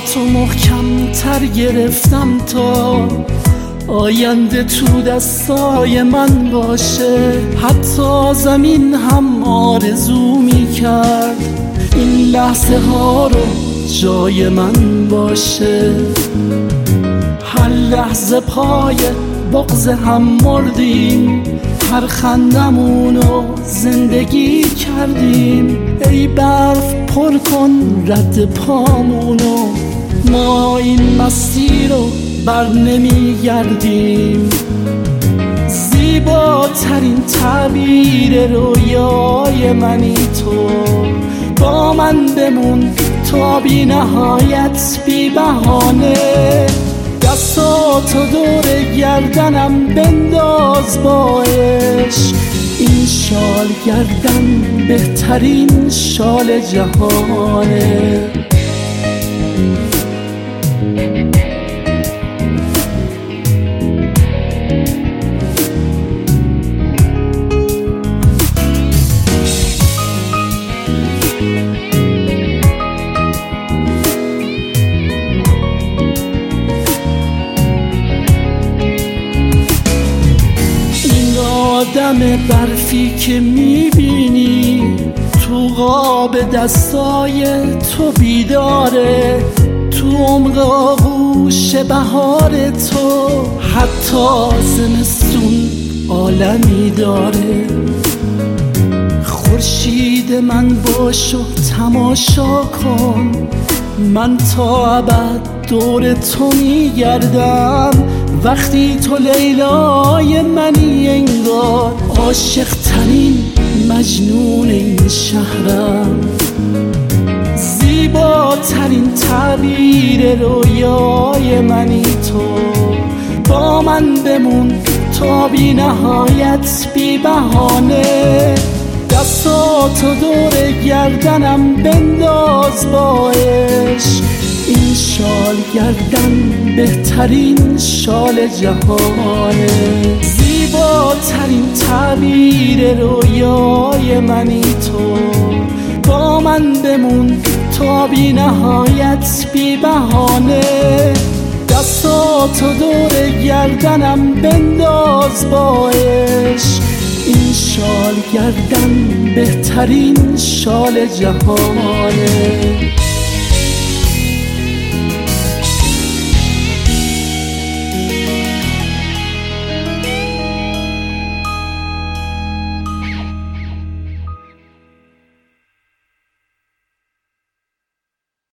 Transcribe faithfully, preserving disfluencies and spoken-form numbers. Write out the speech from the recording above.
تو محکم تر گرفتم تا آینده تو دستای من باشه. حتی زمین هم آرزو می کرد این لحظه ها رو جای من باشه. هر لحظه پای بغض هم مردیم، هر خندمونو زندگی کردیم. ای برف پر کن رد پامونو، ما این مسیر رو بر نمی گردیم. زیباترین تعبیر رویای منی تو، با من بمون تا بی نهایت بی بهانه. دستاتو دور گردنم بنداز با عشق، این شال گردن بهترین شال جهانه. آدم برفی که میبینی تو قاب دستای تو بیداره، تو عمق آغوش بهار تو حتی زمستون عالمی داره. خورشید من باش و تماشا کن، من تا ابد دور تو میگردم. وقتی تو لیلای منی انگار عاشق ترین مجنون این شهرم. زیباترین تعبیر رویای منی تو، با من بمون تا بی نهایت بی بهانه. دستاتو دور گردنم بنداز با عشق، این شال گردن بهترین شال جهانه. زیباترین تعبیر رویای منی تو، با من بمون تا بی نهایت بی بهانه. دستاتو دور گردنم بنداز با عشق، این شال گردن بهترین شال جهانه.